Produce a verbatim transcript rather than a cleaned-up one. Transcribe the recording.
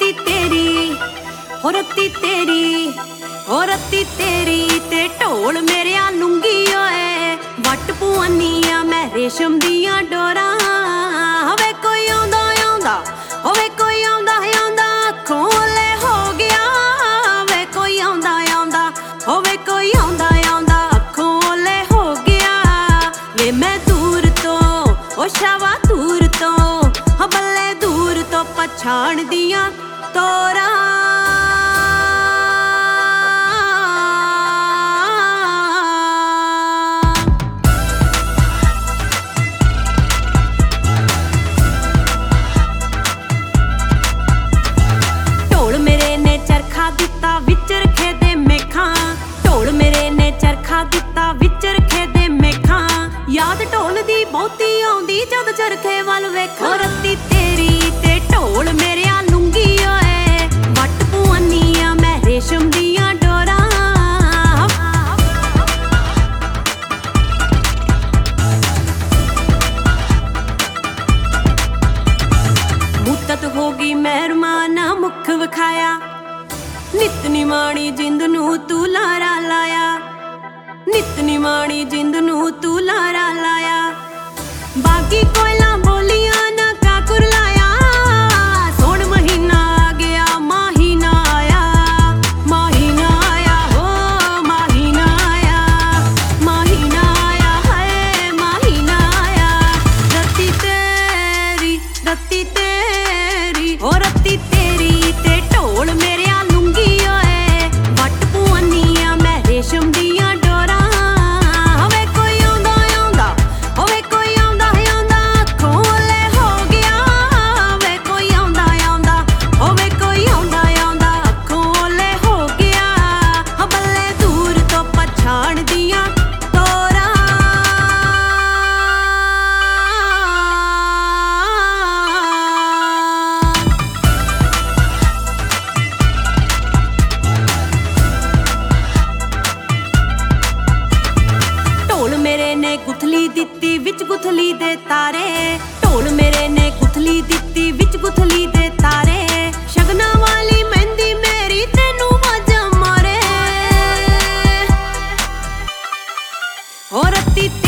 रत्ती तेरी हो रत्ती तेरी हो रत्ती तेरी ते ढोल मेरे लुंगी ओए वट पुआनिया मैं रेशम दियां डोरां होवे कोई आंदा आंदा होवे कोई आंदा आंदा अखों ओले हो गया वे कोई आंदा आंदा होवे कोई आंदा आंदा अखों ओले हो गया वे मैं दूर तो ओ शावा दूर तो हो बल्ले दूर तो पछाण दियां तोरा याद ढोल दी बहुती आउंदी जद चरखे वल वेखो रत्ती तेरी ते ढोल मेरे लुंगी ओए वट पुआनिया मैं रेशम दियां डोरां मुद्दत हो गई मेहरमाना मुख विखाया नित निमाणी जिंद नू तू लारा लाया नित निमाणी जिंद नू तू लारा लाया बागी कोयला बोलिया ना काकुर लाया सोन महीना आ गया माहीना आया माहीना आया हो माहीना आया माहीना आया है माहीना आया रत्ती तेरी रत्ती तेरी हो रत्ती तेरी ते ढोल मेरे लुंगी ओए वट पुआनिया मैं रेशम दियां गुथली दित्ती विच गुथली दे तारे ढोल मेरे ने गुथली दित्ती विच गुथली दे तारे शगना वाली मेहंदी मेरी तेनू वाजा मारे हो रत्ती